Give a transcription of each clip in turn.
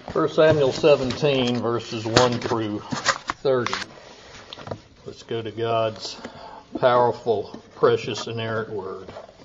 1 Samuel 17, verses 1 through 30. Let's go to God's powerful, precious, inerrant word.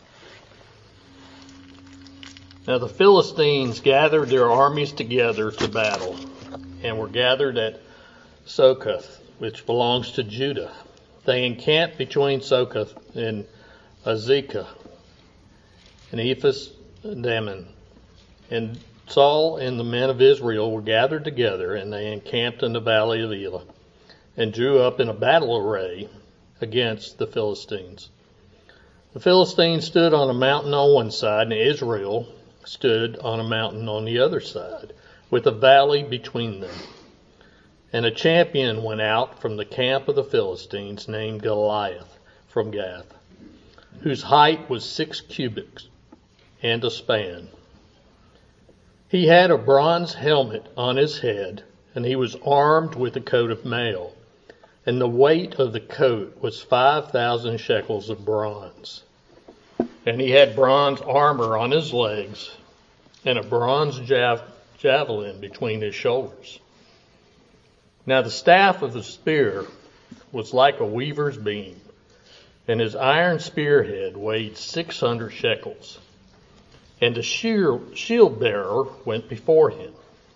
Now the Philistines gathered their armies together to battle, and were gathered at Sokoth, which belongs to Judah. They encamped between Sokoth and Azekah, and Ephes-dammim. And Saul and the men of Israel were gathered together, and they encamped in the valley of Elah, and drew up in a battle array against the Philistines. The Philistines stood on a mountain on one side, and Israel stood on a mountain on the other side, with a valley between them. And a champion went out from the camp of the Philistines, named Goliath, from Gath, whose height was 6 cubits and a span. He had a bronze helmet on his head, and he was armed with a coat of mail, and the weight of the coat was 5,000 shekels of bronze. And he had bronze armor on his legs, and a bronze javelin between his shoulders. Now the staff of the spear was like a weaver's beam, and his iron spearhead weighed 600 shekels. And the shield bearer went before him.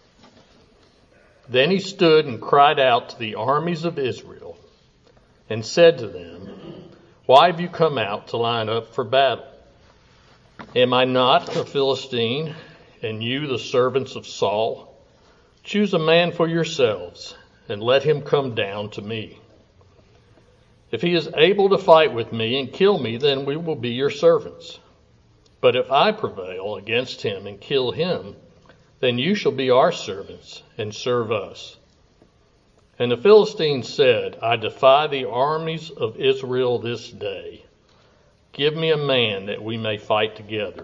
Then he stood and cried out to the armies of Israel, and said to them, "Why have you come out to line up for battle? Am I not a Philistine, and you the servants of Saul? Choose a man for yourselves, and let him come down to me. If he is able to fight with me and kill me, then we will be your servants. But if I prevail against him and kill him, then you shall be our servants and serve us." And the Philistines said, "I defy the armies of Israel this day. Give me a man that we may fight together."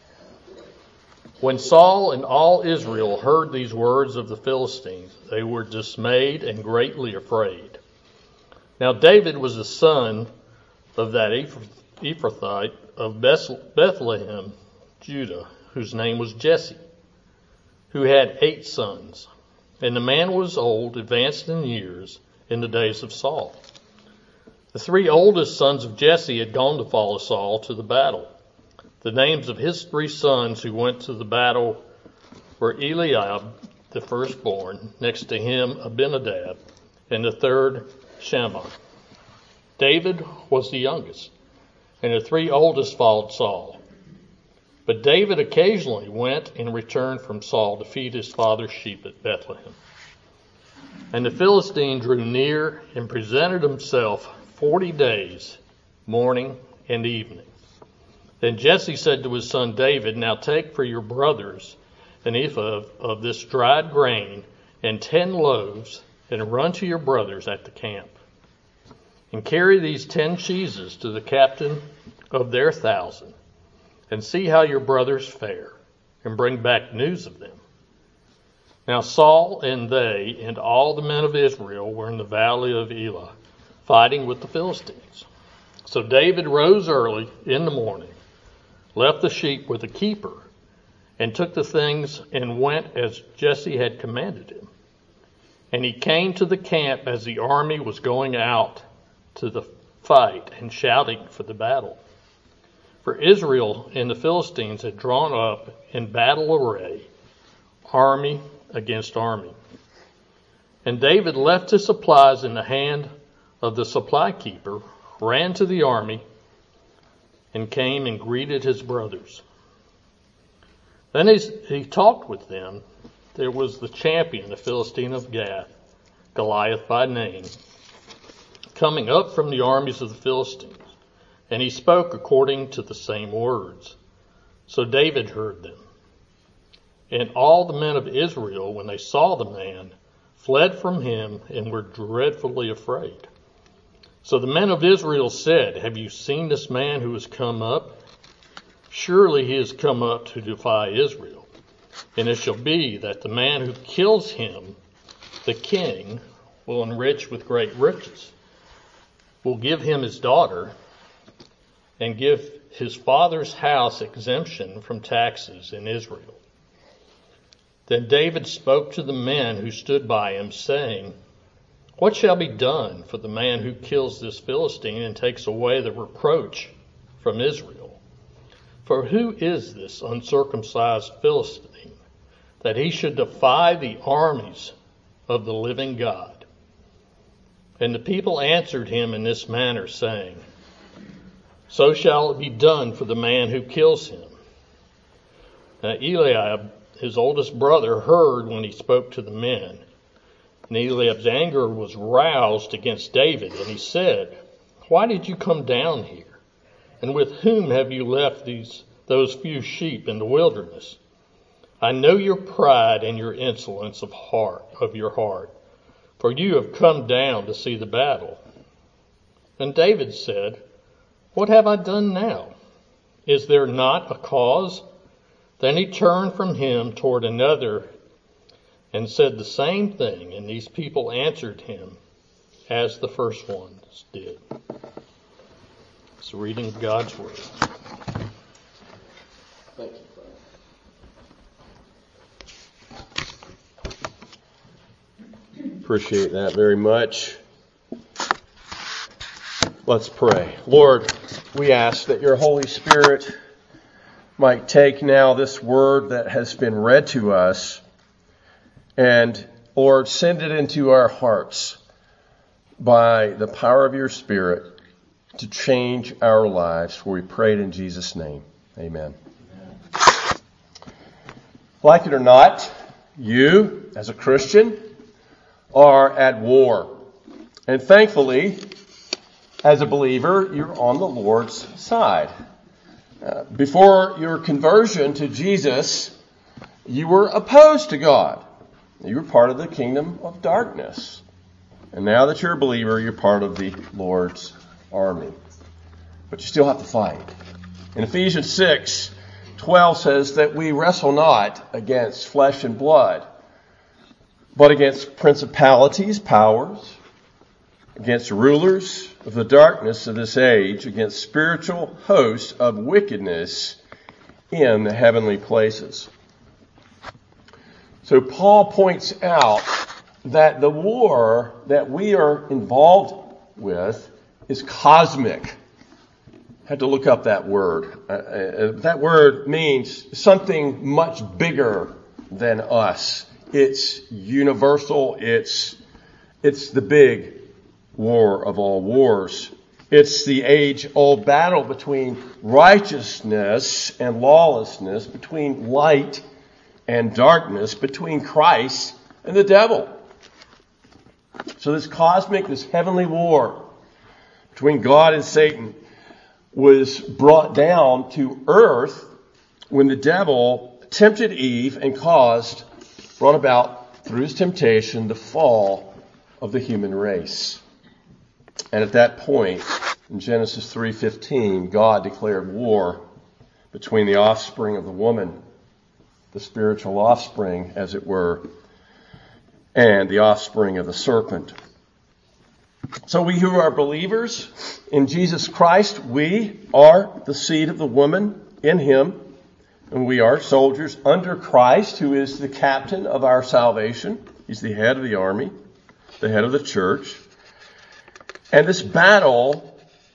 When Saul and all Israel heard these words of the Philistines, they were dismayed and greatly afraid. Now David was the son of that Ephrathite of Bethlehem, Judah, whose name was Jesse, who had 8 sons. And the man was old, advanced in years, in the days of Saul. The 3 oldest sons of Jesse had gone to follow Saul to the battle. The names of his 3 sons who went to the battle were Eliab, the firstborn, next to him Abinadab, and the third Shammah. David was the youngest, and the 3 oldest followed Saul. But David occasionally went and returned from Saul to feed his father's sheep at Bethlehem. And the Philistine drew near and presented himself 40 days, morning and evening. Then Jesse said to his son David, "Now take for your brothers an ephah of this dried grain and 10 loaves, and run to your brothers at the camp. And carry these 10 cheeses to the captain of their 1,000, and see how your brothers fare, and bring back news of them." Now Saul and they and all the men of Israel were in the valley of Elah, fighting with the Philistines. So David rose early in the morning, left the sheep with a keeper, and took the things and went as Jesse had commanded him. And he came to the camp as the army was going out to the fight and shouting for the battle. For Israel and the Philistines had drawn up in battle array, army against army. And David left his supplies in the hand of the supply keeper, ran to the army, and came and greeted his brothers. Then as he talked with them, there was the champion, the Philistine of Gath, Goliath by name, coming up from the armies of the Philistines, and he spoke according to the same words. So David heard them. And all the men of Israel, when they saw the man, fled from him and were dreadfully afraid. So the men of Israel said, "Have you seen this man who has come up? Surely he has come up to defy Israel. And it shall be that the man who kills him, the king, will enrich with great riches, will give him his daughter, and give his father's house exemption from taxes in Israel." Then David spoke to the men who stood by him, saying, "What shall be done for the man who kills this Philistine and takes away the reproach from Israel? For who is this uncircumcised Philistine, that he should defy the armies of the living God?" And the people answered him in this manner, saying, "So shall it be done for the man who kills him." Now Eliab, his oldest brother, heard when he spoke to the men. And Eliab's anger was roused against David, and he said, "Why did you come down here? And with whom have you left those few sheep in the wilderness? I know your pride and your insolence of your heart, for you have come down to see the battle." And David said, "What have I done now? Is there not a cause?" Then he turned from him toward another and said the same thing, and these people answered him as the first ones did. It's the reading of God's Word. Thank you, Father. Appreciate that very much. Let's pray. Lord, we ask that your Holy Spirit might take now this word that has been read to us and, Lord, send it into our hearts by the power of your Spirit to change our lives. For we pray it in Jesus' name. Amen. Like it or not, you, as a Christian, are at war. And thankfully, as a believer, you're on the Lord's side. Before your conversion to Jesus, you were opposed to God. You were part of the kingdom of darkness. And now that you're a believer, you're part of the Lord's army. But you still have to fight. In Ephesians 6:12 says that we wrestle not against flesh and blood, but against principalities, powers, against rulers of the darkness of this age, against spiritual hosts of wickedness in the heavenly places. So Paul points out that the war that we are involved with is cosmic. I had to look up that word. That word means something much bigger than us. It's universal. It's the big war of all wars. It's the age-old battle between righteousness and lawlessness, between light and darkness, between Christ and the devil. So this cosmic, this heavenly war between God and Satan was brought down to earth when the devil tempted Eve and brought about through his temptation the fall of the human race. And at that point, in Genesis 3:15, God declared war between the offspring of the woman, the spiritual offspring, as it were, and the offspring of the serpent. So we who are believers in Jesus Christ, we are the seed of the woman in him, and we are soldiers under Christ, who is the captain of our salvation. He's the head of the army, the head of the church. And this battle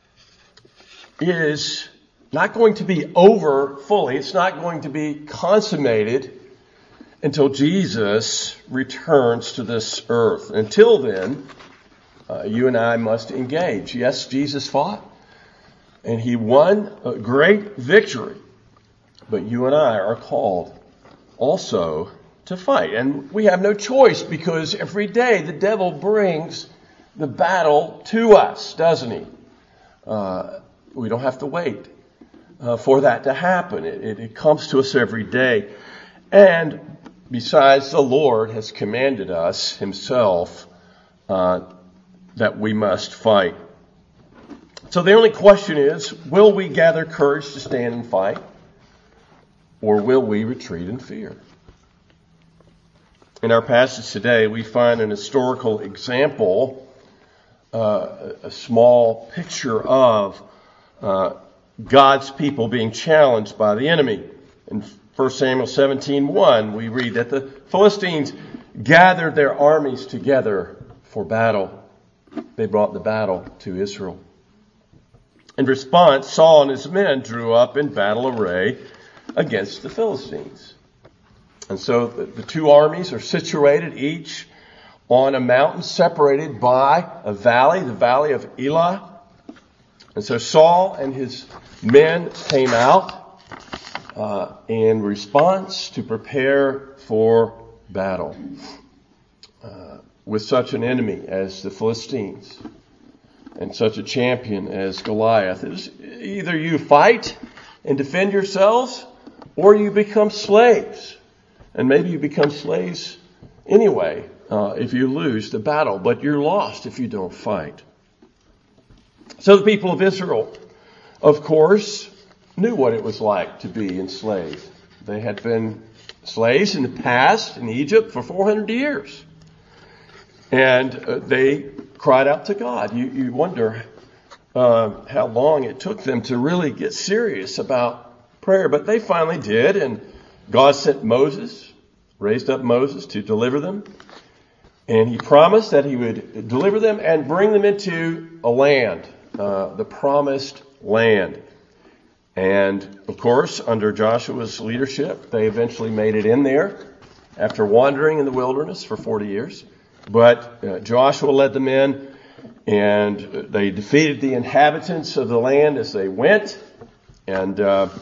is not going to be over fully. It's not going to be consummated until Jesus returns to this earth. Until then, you and I must engage. Yes, Jesus fought, and he won a great victory. But you and I are called also to fight. And we have no choice, because every day the devil brings the battle to us, doesn't he? We don't have to wait for that to happen. It comes to us every day. And besides, the Lord has commanded us himself that we must fight. So the only question is, will we gather courage to stand and fight? Or will we retreat in fear? In our passage today, we find an historical example, a small picture of God's people being challenged by the enemy. In 1 Samuel 17:1, we read that the Philistines gathered their armies together for battle. They brought the battle to Israel. In response, Saul and his men drew up in battle array against the Philistines. And so the two armies are situated each on a mountain separated by a valley, the valley of Elah. And so Saul and his men came out in response to prepare for battle with such an enemy as the Philistines and such a champion as Goliath. It was either you fight and defend yourselves or you become slaves. And maybe you become slaves anyway if you lose the battle, but you're lost if you don't fight. So the people of Israel, of course, knew what it was like to be enslaved. They had been slaves in the past in Egypt for 400 years. And they cried out to God. You wonder how long it took them to really get serious about prayer. But they finally did. And God sent Moses, raised up Moses to deliver them. And he promised that he would deliver them and bring them into a land, the promised land. And, of course, under Joshua's leadership, they eventually made it in there after wandering in the wilderness for 40 years. But Joshua led them in, and they defeated the inhabitants of the land as they went. And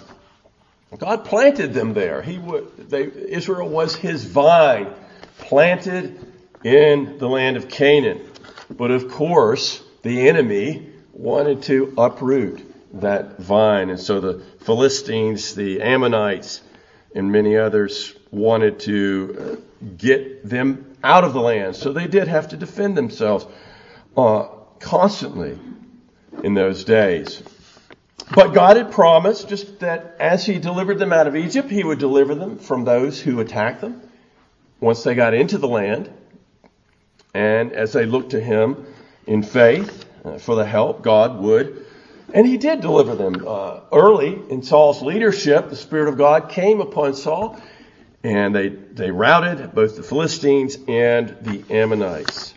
God planted them there. Israel was his vine, planted in the land of Canaan. But, of course, the enemy wanted to uproot that vine. And so the Philistines, the Ammonites, and many others wanted to get them out of the land. So they did have to defend themselves constantly in those days. But God had promised just that as he delivered them out of Egypt, he would deliver them from those who attacked them once they got into the land. And as they looked to him in faith for the help, God would. And he did deliver them. Early in Saul's leadership, the Spirit of God came upon Saul, and they routed both the Philistines and the Ammonites.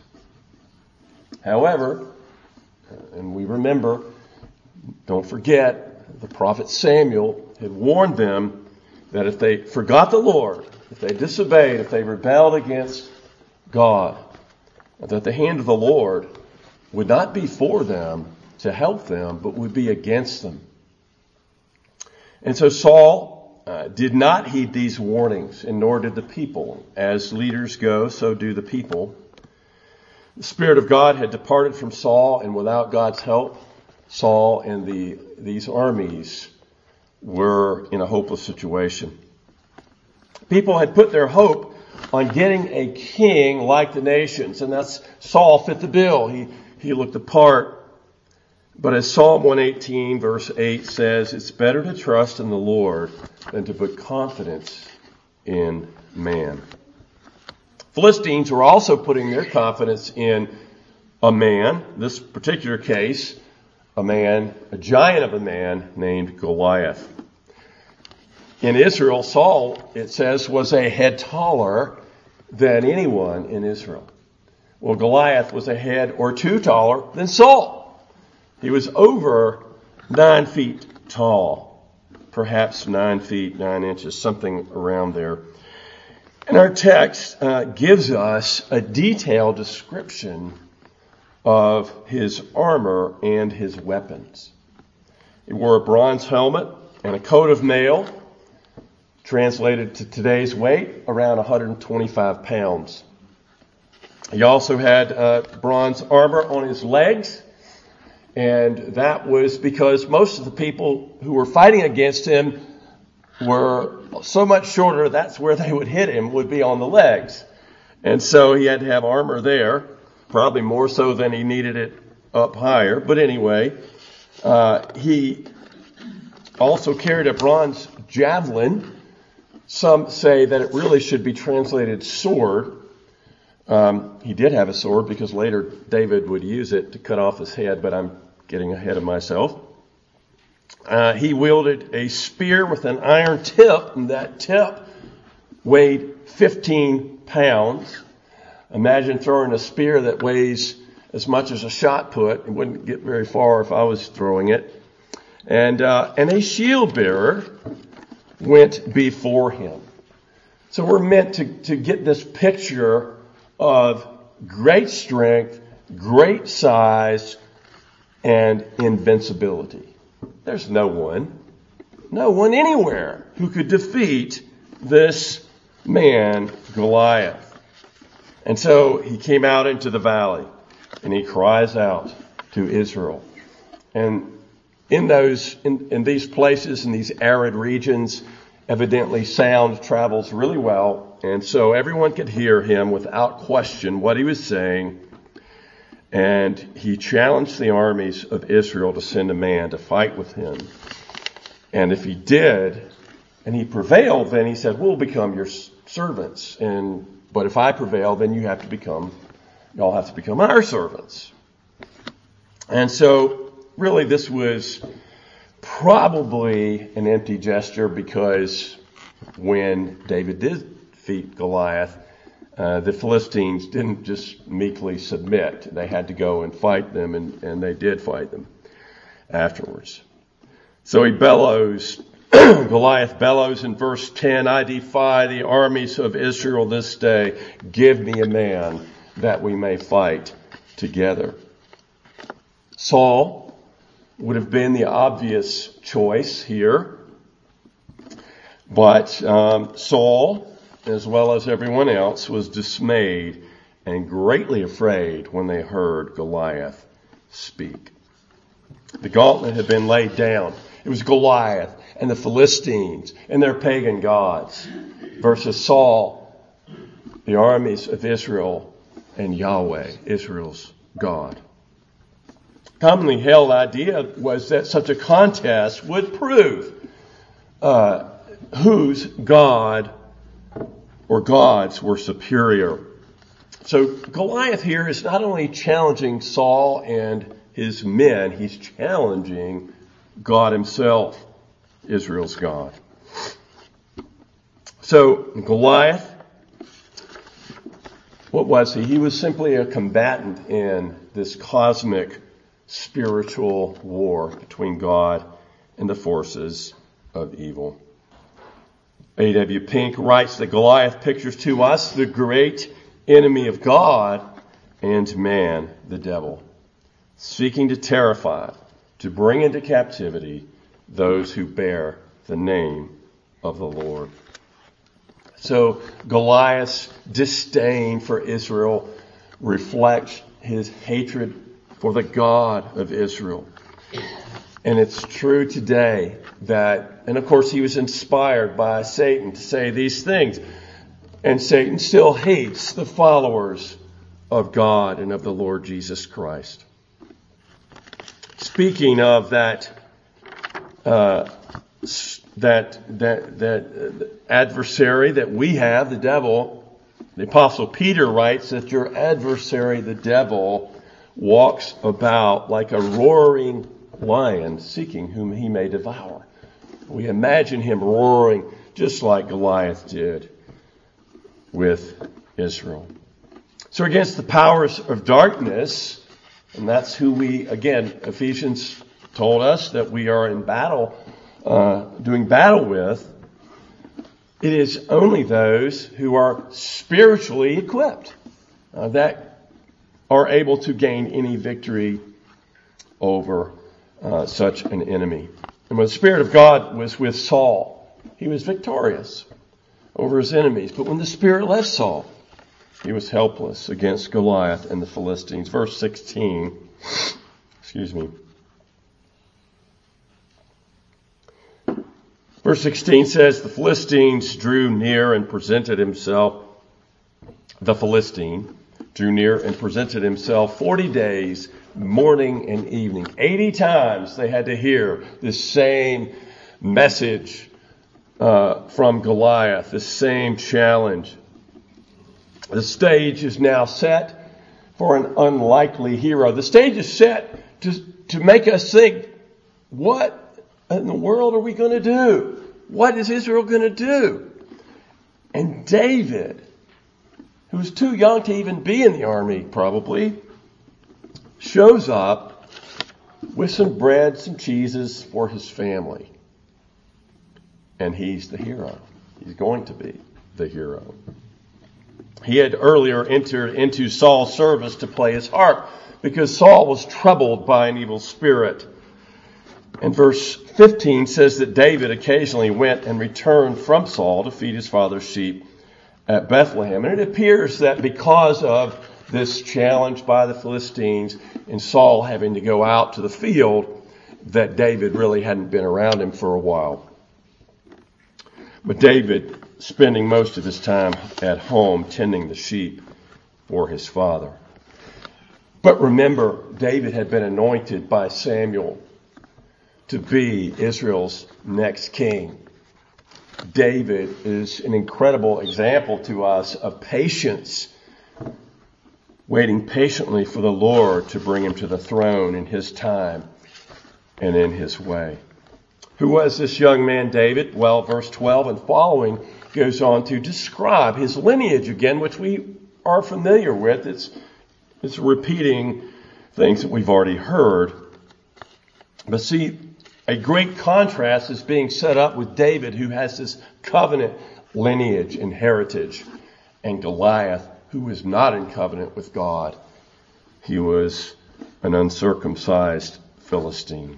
However, and we remember, don't forget, the prophet Samuel had warned them that if they forgot the Lord, if they disobeyed, if they rebelled against God, that the hand of the Lord would not be for them to help them, but would be against them. And so Saul did not heed these warnings, and nor did the people. As leaders go, so do the people. The Spirit of God had departed from Saul, and without God's help, Saul and these armies were in a hopeless situation. People had put their hope on getting a king like the nations, and that's Saul fit the bill. He looked the part. But as Psalm 118 verse 8 says, it's better to trust in the Lord than to put confidence in man. Philistines were also putting their confidence in a man, this particular case, a giant of a man named Goliath. In Israel, Saul, it says, was a head taller than anyone in Israel. Well, Goliath was a head or two taller than Saul. He was over 9 feet tall, perhaps 9 feet, 9 inches, something around there. And our text gives us a detailed description of his armor and his weapons. He wore a bronze helmet and a coat of mail, translated to today's weight, around 125 pounds. He also had bronze armor on his legs, and that was because most of the people who were fighting against him were so much shorter, that's where they would hit him, would be on the legs. And so he had to have armor there, probably more so than he needed it up higher. But anyway, he also carried a bronze javelin. Some say that it really should be translated sword. He did have a sword because later David would use it to cut off his head, but I'm getting ahead of myself. He wielded a spear with an iron tip, and that tip weighed 15 pounds. Imagine throwing a spear that weighs as much as a shot put. It wouldn't get very far if I was throwing it. And a shield bearer went before him. So we're meant to get this picture of great strength, great size, and invincibility. There's no one anywhere who could defeat this man, Goliath. And so he came out into the valley and he cries out to Israel. And in these places, in these arid regions, evidently sound travels really well. And so everyone could hear him without question what he was saying. And he challenged the armies of Israel to send a man to fight with him. And if he did, and he prevailed, then he said, we'll become your servants. But if I prevail, then y'all have to become our servants. And so really this was probably an empty gesture, because when David did defeat Goliath, the Philistines didn't just meekly submit. They had to go and fight them, and they did fight them afterwards. So he bellows, Goliath bellows in verse 10, I defy the armies of Israel this day. Give me a man that we may fight together. Saul would have been the obvious choice here. But Saul, as well as everyone else, was dismayed and greatly afraid when they heard Goliath speak. The gauntlet had been laid down. It was Goliath and the Philistines and their pagan gods versus Saul, the armies of Israel, and Yahweh, Israel's God. Commonly held idea was that such a contest would prove whose God or gods were superior. So Goliath here is not only challenging Saul and his men, he's challenging God himself, Israel's God. So Goliath, what was he? He was simply a combatant in this cosmic spiritual war between God and the forces of evil. A.W. Pink writes that Goliath pictures to us the great enemy of God and man, the devil, seeking to terrify, to bring into captivity those who bear the name of the Lord. So Goliath's disdain for Israel reflects his hatred for the God of Israel. And it's true today that, and of course he was inspired by Satan to say these things. And Satan still hates the followers of God and of the Lord Jesus Christ. Speaking of that adversary that we have, the devil, the Apostle Peter writes that your adversary, the devil, walks about like a roaring lion, seeking whom he may devour. We imagine him roaring just like Goliath did with Israel. So against the powers of darkness, and that's who we, again, Ephesians told us that we are in battle, doing battle with, it is only those who are spiritually equipped that are able to gain any victory over such an enemy. And when the Spirit of God was with Saul, he was victorious over his enemies. But when the Spirit left Saul, he was helpless against Goliath and the Philistines. Verse 16, Verse 16 says, the Philistines drew near and presented himself. The Philistine drew near and presented himself 40 days, morning and evening. 80 times they had to hear this same message from Goliath, the same challenge. The stage is now set for an unlikely hero. The stage is set to make us think, what in the world are we going to do? What is Israel going to do? And David, who was too young to even be in the army probably, shows up with some bread, some cheeses for his family. And he's the hero. He's going to be the hero. He had earlier entered into Saul's service to play his harp because Saul was troubled by an evil spirit. And verse 15 says that David occasionally went and returned from Saul to feed his father's sheep at Bethlehem. And it appears that because of this challenge by the Philistines and Saul having to go out to the field, that David really hadn't been around him for a while. But David spending most of his time at home tending the sheep for his father. But remember, David had been anointed by Samuel to be Israel's next king. David is an incredible example to us of patience, waiting patiently for the Lord to bring him to the throne in his time and in his way. Who was this young man David? Well, verse 12 and following goes on to describe his lineage again, which we are familiar with. It's repeating things that we've already heard. But see, a great contrast is being set up with David, who has this covenant lineage and heritage, and Goliath, who was not in covenant with God. He was an uncircumcised Philistine.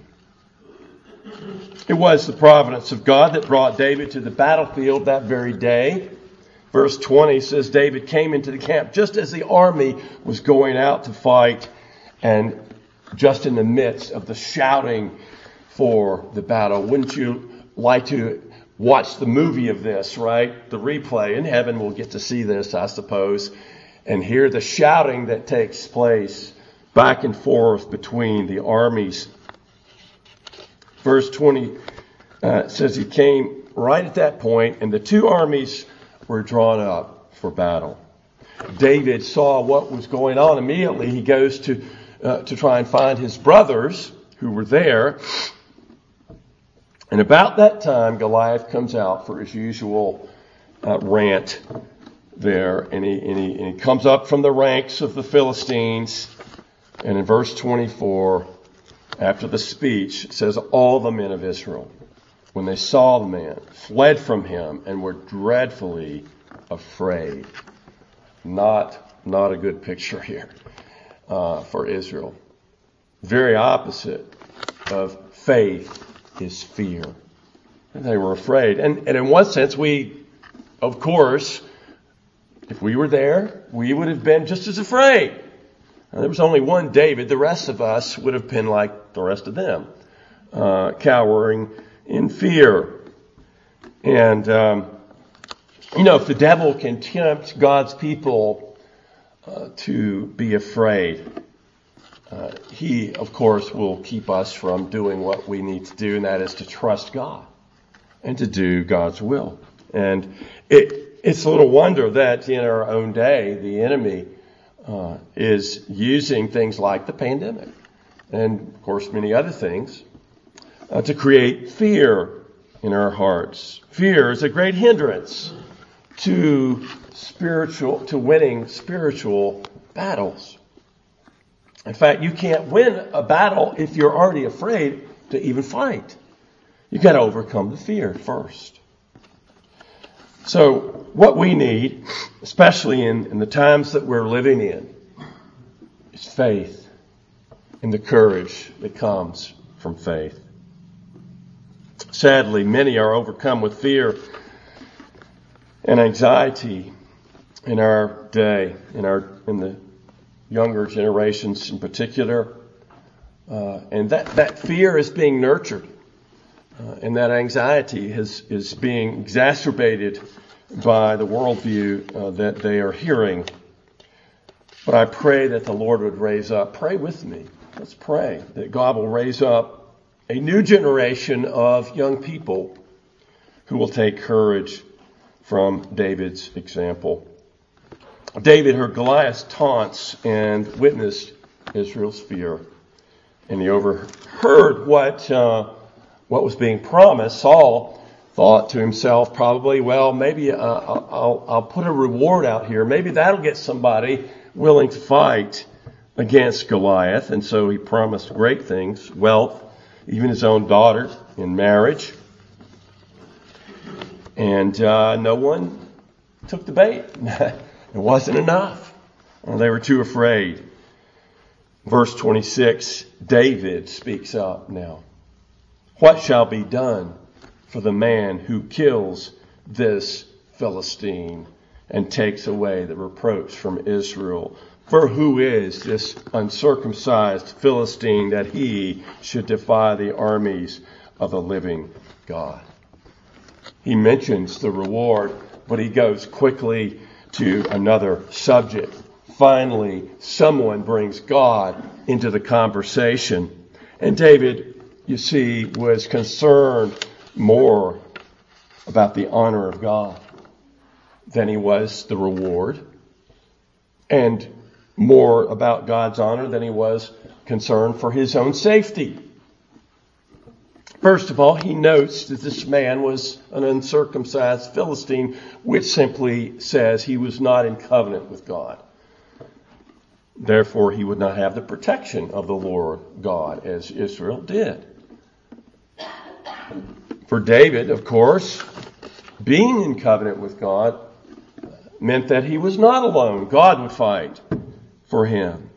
It was the providence of God that brought David to the battlefield that very day. Verse 20 says David came into the camp just as the army was going out to fight, and just in the midst of the shouting for the battle. Wouldn't you like to watch the movie of this, right? The replay. In heaven we'll get to see this, I suppose, and hear the shouting that takes place back and forth between the armies. Verse 20 says he came right at that point, and the two armies were drawn up for battle. David saw what was going on. Immediately he goes to try and find his brothers who were there. And about that time, Goliath comes out for his usual rant there, and he comes up from the ranks of the Philistines. And in verse 24, after the speech, it says, all the men of Israel, when they saw the man, fled from him and were dreadfully afraid. Not a good picture here for Israel. Very opposite of faith is fear. And they were afraid. And in one sense, we, of course, if we were there, we would have been just as afraid. Now, there was only one David. The rest of us would have been like the rest of them, cowering in fear. And, if the devil can tempt God's people to be afraid, he, of course, will keep us from doing what we need to do, and that is to trust God and to do God's will. And it's a little wonder that in our own day, the enemy is using things like the pandemic and, of course, many other things to create fear in our hearts. Fear is a great hindrance to winning spiritual battles. In fact, you can't win a battle if you're already afraid to even fight. You've got to overcome the fear first. So what we need, especially in the times that we're living in, is faith and the courage that comes from faith. Sadly, many are overcome with fear and anxiety in our day, in the younger generations in particular. And that fear is being nurtured. And that anxiety is being exacerbated by the worldview that they are hearing. But I pray that the Lord would raise up. Pray with me. Let's pray that God will raise up a new generation of young people who will take courage from David's example. David heard Goliath's taunts and witnessed Israel's fear. And he overheard what what was being promised, Saul thought to himself probably, well, maybe I'll put a reward out here. Maybe that'll get somebody willing to fight against Goliath. And so he promised great things, wealth, even his own daughter in marriage. And no one took the bait. It wasn't enough. They were too afraid. Verse 26, David speaks up now. What shall be done for the man who kills this Philistine and takes away the reproach from Israel? For who is this uncircumcised Philistine that he should defy the armies of the living God? He mentions the reward, but he goes quickly to another subject. Finally, someone brings God into the conversation. And David, you see, was concerned more about the honor of God than he was the reward, and more about God's honor than he was concerned for his own safety. First of all, he notes that this man was an uncircumcised Philistine, which simply says he was not in covenant with God. Therefore, he would not have the protection of the Lord God as Israel did. For David, of course, being in covenant with God meant that he was not alone. God would fight for him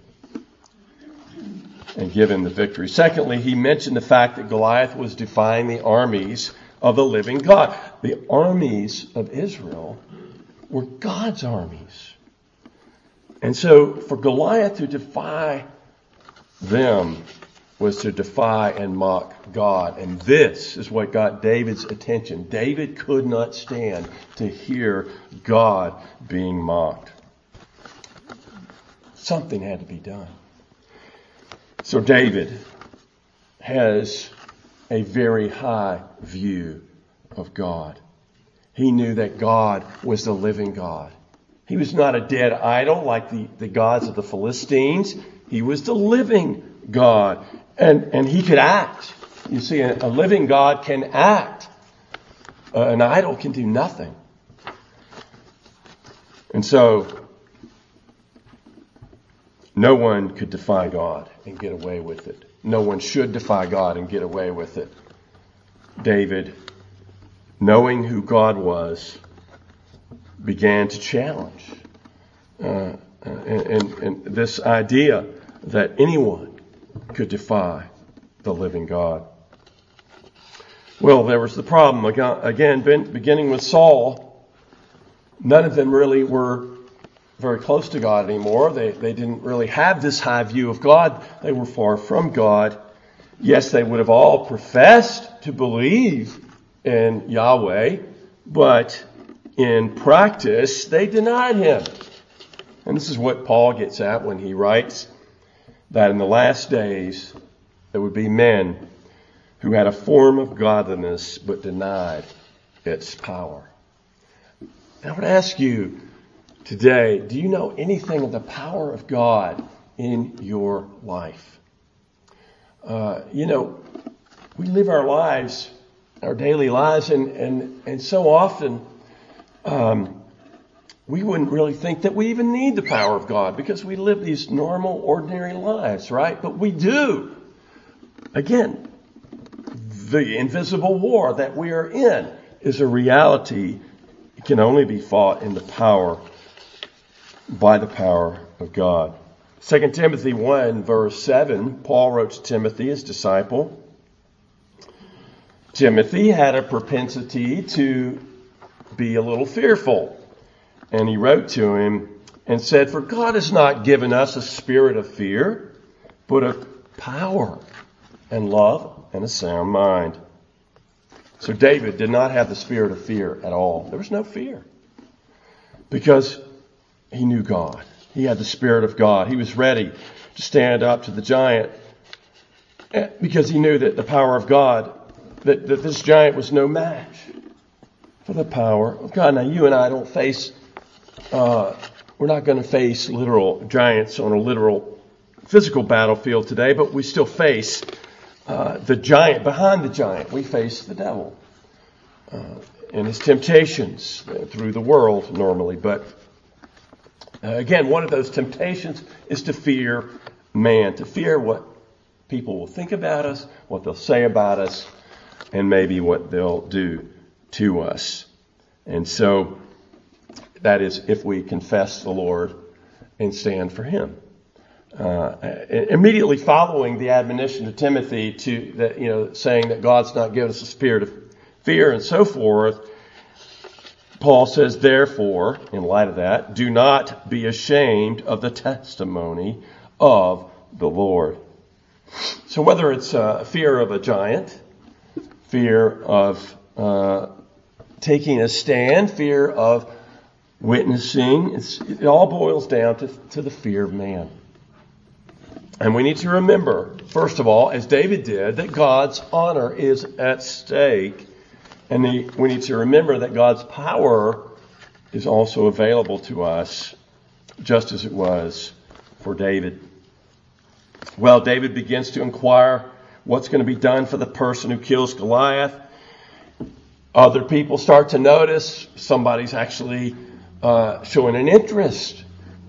and give him the victory. Secondly, he mentioned the fact that Goliath was defying the armies of the living God. The armies of Israel were God's armies. And so for Goliath to defy them was to defy and mock God. And this is what got David's attention. David could not stand to hear God being mocked. Something had to be done. So David has a very high view of God. He knew that God was the living God. He was not a dead idol like the gods of the Philistines. He was the living God. And he could act. You see, a living God can act. An idol can do nothing. And so, no one could defy God and get away with it. No one should defy God and get away with it. David, knowing who God was, began to challenge and this idea that anyone could defy the living God. Well, there was the problem. Again, beginning with Saul, none of them really were very close to God anymore. They didn't really have this high view of God. They were far from God. Yes, they would have all professed to believe in Yahweh, but in practice, they denied him. And this is what Paul gets at when he writes that in the last days, there would be men who had a form of godliness but denied its power. I would ask you today, do you know anything of the power of God in your life? We live our lives, our daily lives, and so often we wouldn't really think that we even need the power of God because we live these normal, ordinary lives, right? But we do. Again, the invisible war that we are in is a reality. It can only be fought by the power of God. 2 Timothy 1 verse 7, Paul wrote to Timothy, his disciple. Timothy had a propensity to be a little fearful. And he wrote to him and said, "For God has not given us a spirit of fear, but of power and love and a sound mind." So David did not have the spirit of fear at all. There was no fear because he knew God. He had the Spirit of God. He was ready to stand up to the giant because he knew that the power of God, that this giant was no match for the power of God. Now, you and I don't face, we're not going to face literal giants on a literal physical battlefield today, but we still face the giant, behind the giant, we face the devil and his temptations through the world normally. But again, one of those temptations is to fear man, to fear what people will think about us, what they'll say about us, and maybe what they'll do to us. And so that is if we confess the Lord and stand for him. Immediately following the admonition to Timothy to that, saying that God's not given us a spirit of fear and so forth, Paul says, therefore, in light of that, do not be ashamed of the testimony of the Lord. So whether it's fear of a giant, fear of taking a stand, fear of witnessing, it all boils down to the fear of man. And we need to remember, first of all, as David did, that God's honor is at stake. And we need to remember that God's power is also available to us, just as it was for David. Well, David begins to inquire what's going to be done for the person who kills Goliath. Other people start to notice somebody's actually showing an interest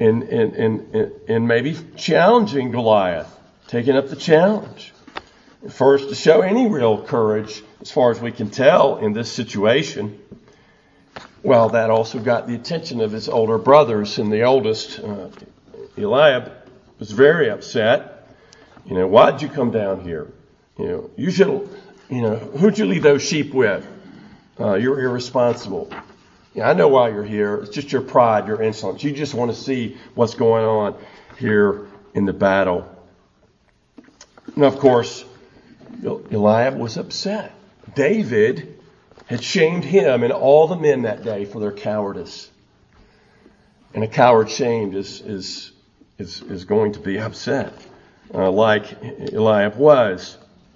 in maybe challenging Goliath, taking up the challenge. First, to show any real courage, as far as we can tell in this situation, well, that also got the attention of his older brothers, and the oldest, Eliab, was very upset. Why'd you come down here? You should, who'd you leave those sheep with? You're irresponsible. Yeah, I know why you're here. It's just your pride, your insolence. You just want to see what's going on here in the battle. And of course, Eliab was upset. David had shamed him and all the men that day for their cowardice. And a coward shamed is going to be upset, like Eliab was.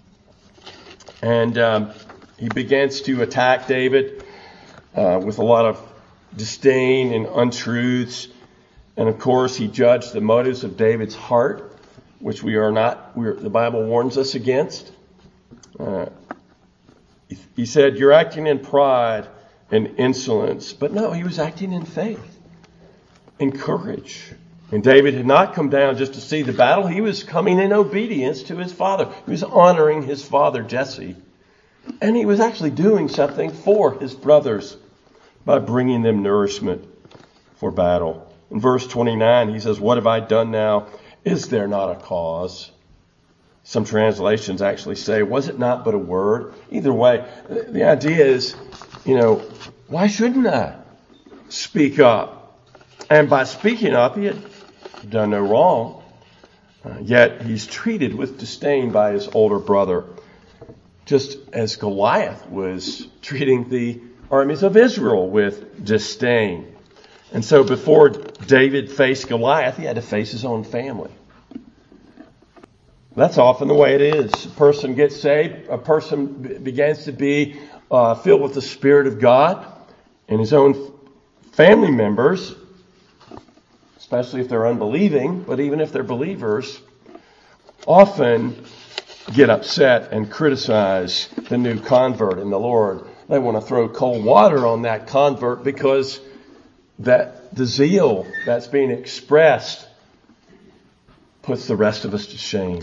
And he begins to attack David with a lot of disdain and untruths. And of course, he judged the motives of David's heart, which the Bible warns us against. He said, you're acting in pride and insolence. But no, he was acting in faith and courage. And David had not come down just to see the battle. He was coming in obedience to his father. He was honoring his father, Jesse. And he was actually doing something for his brothers by bringing them nourishment for battle. In verse 29, he says, what have I done now? Is there not a cause? Some translations actually say, was it not but a word? Either way, the idea is, why shouldn't I speak up? And by speaking up, he had done no wrong. Yet he's treated with disdain by his older brother, just as Goliath was treating the armies of Israel with disdain. And so before David faced Goliath, he had to face his own family. That's often the way it is. A person gets saved, a person begins to be filled with the Spirit of God, and his own family members, especially if they're unbelieving, but even if they're believers, often get upset and criticize the new convert in the Lord. They want to throw cold water on that convert because that the zeal that's being expressed puts the rest of us to shame.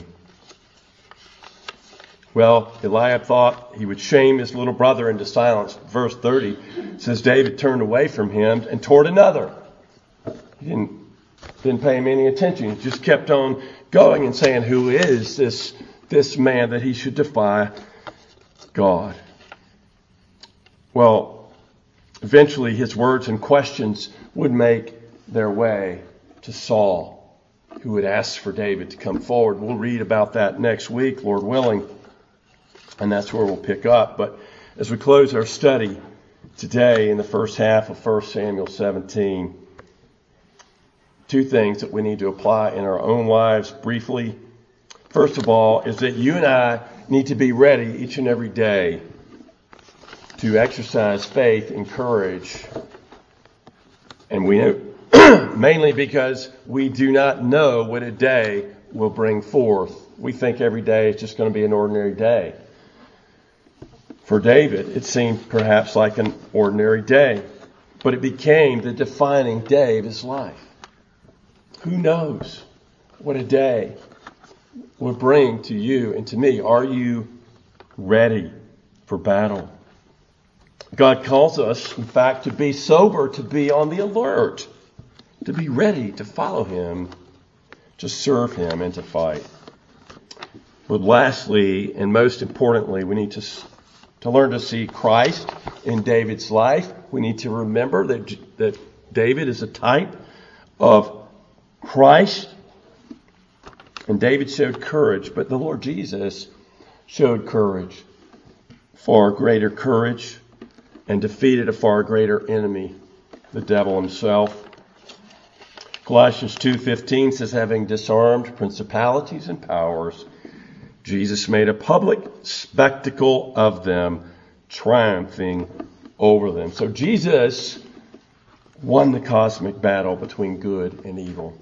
Well, Eliab thought he would shame his little brother into silence. Verse 30 says David turned away from him and toward another. He didn't pay him any attention. He just kept on going and saying, who is this man that he should defy God? Well, eventually his words and questions would make their way to Saul, who would ask for David to come forward. We'll read about that next week, Lord willing, and that's where we'll pick up. But as we close our study today in the first half of 1 Samuel 17, two things that we need to apply in our own lives briefly. First of all, is that you and I need to be ready each and every day to exercise faith and courage. And we know, mainly because we do not know what a day will bring forth. We think every day is just going to be an ordinary day. For David, it seemed perhaps like an ordinary day, but it became the defining day of his life. Who knows what a day will bring to you and to me? Are you ready for battle? God calls us, in fact, to be sober, to be on the alert, to be ready to follow Him, to serve Him, and to fight. But lastly, and most importantly, we need to learn to see Christ in David's life. We need to remember that David is a type of Christ. And David showed courage, but the Lord Jesus showed courage, far greater courage, and defeated a far greater enemy, the devil himself. Colossians 2:15 says, having disarmed principalities and powers, Jesus made a public spectacle of them, triumphing over them. So Jesus won the cosmic battle between good and evil,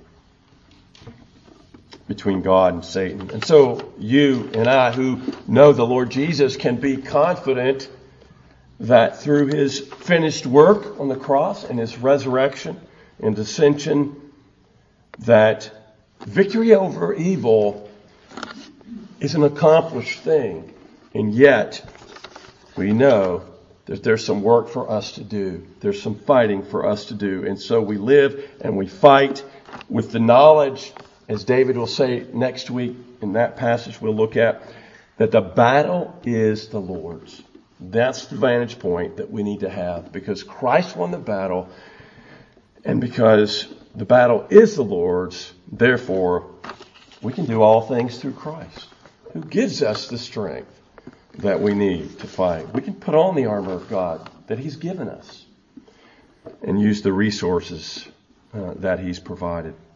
between God and Satan. And so you and I who know the Lord Jesus can be confident that through His finished work on the cross and His resurrection and ascension, that victory over evil is an accomplished thing. And yet, we know that there's some work for us to do. There's some fighting for us to do. And so we live and we fight with the knowledge, as David will say next week in that passage we'll look at, that the battle is the Lord's. That's the vantage point that we need to have, because Christ won the battle, and because the battle is the Lord's, therefore we can do all things through Christ, who gives us the strength that we need to fight. We can put on the armor of God that He's given us and use the resources that He's provided.